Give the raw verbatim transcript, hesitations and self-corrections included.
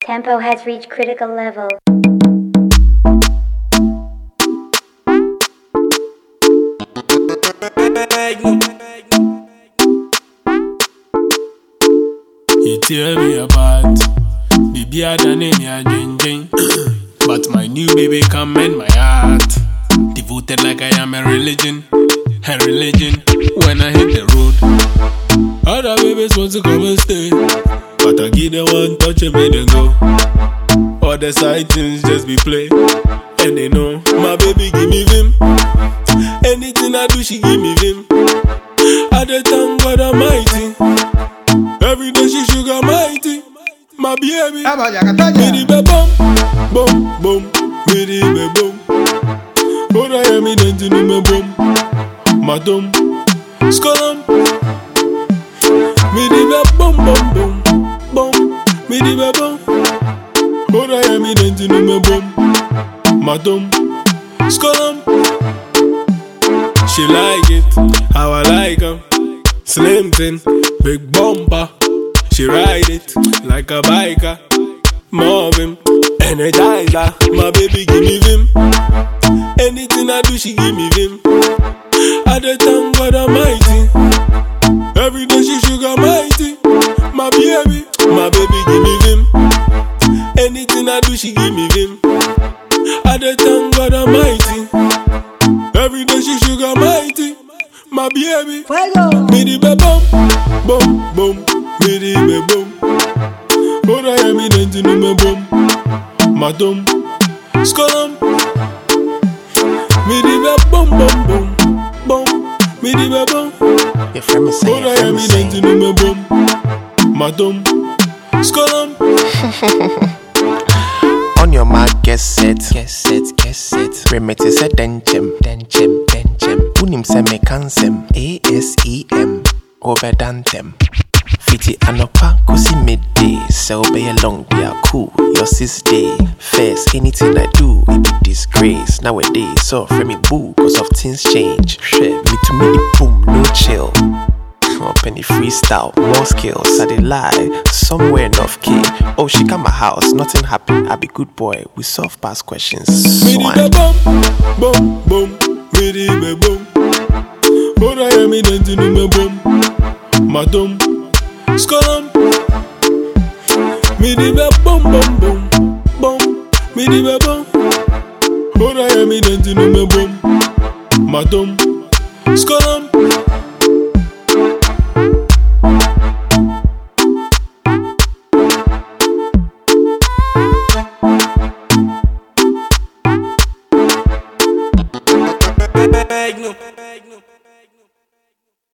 Tempo has reached critical level. You tear me apart, baby I done in your ding. But my new baby come in my heart, devoted like I am a religion, a religion. When I hit the road, other babies want to come and stay, but I give them one touch and make them go. All the side things just be play, and they know my baby give me vim. Anything I do, she give me vim. I dey thank God Almighty. Every day she sugar mighty. My baby, me the boom, boom, boom, me the boom. But I am in the me boom, madam, skolum. Me the boom, boom, boom, boom, me the boom. But I am in the me boom, madam, skolum. She like it, how I like 'em. Slim thin, big bumper. She ride it like a biker. More vim, energizer. My baby give me vim. Anything I do, she give me vim. I dey thank God Almighty. Every day she sugar mighty. My baby, my baby give me vim. Anything I do, she give me vim. I dey thank God Almighty. Every day she sugar mighty. My baby, me the boom, boom, boom, me the boom. But I am in the me boom, madam, skolum. Me the boom, boom, boom, boom, me the boom. Your friend is saying, but I am in the me boom, madam, skolum. On your mark, get set, get set, get set. Remedy said denchem, denchem, denchem. Unim se me cansem, A S E M, obedantem. Fiti anopa, kusi midday. Sell be a long day, a cool, your sis day. First, anything I do, it be disgrace. Nowadays, so for me boo, cause of things change. Shit, me to me the boom, no chill. Up any freestyle, more skills, I dey lie. Somewhere in off key. Oh, she come my house, nothing happened. I be good boy, we solve past questions. Me the boom, boom, boom, me the boom. But I am in the me boom, madam, skolum. Me the boom, boom, boom, boom, me the boom. But I am in the me boom, madam, skolum. Bag no.